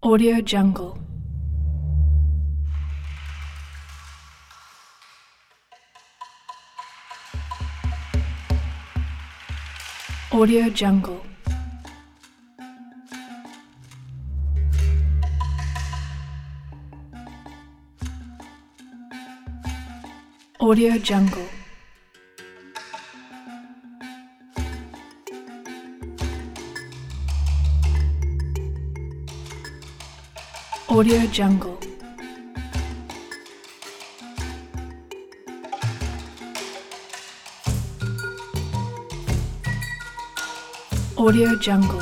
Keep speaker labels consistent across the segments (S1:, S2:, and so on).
S1: Audio Jungle. Audio Jungle. Audio Jungle. Audio Jungle. Audio Jungle.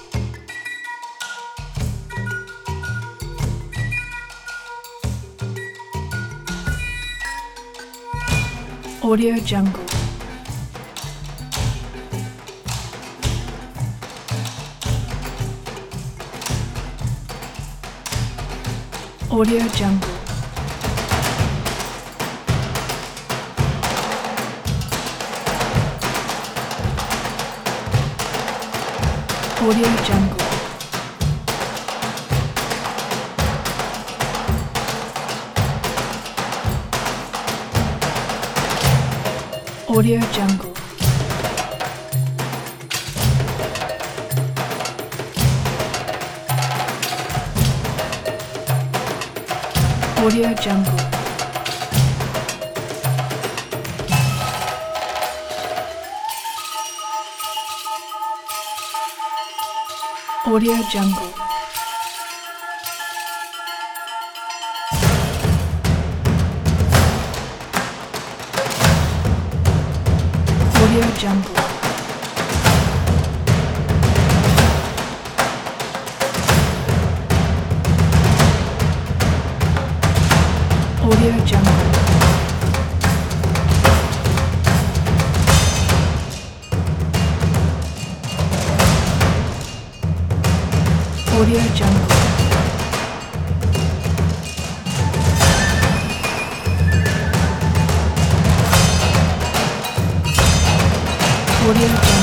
S1: Audio Jungle. Audio Jungle. Audio Jungle. Audio Jungle. Audio Jungle. Audio Jungle. Audio Jungle. Audio Jungle. Audio Jungle. Audio Jungle.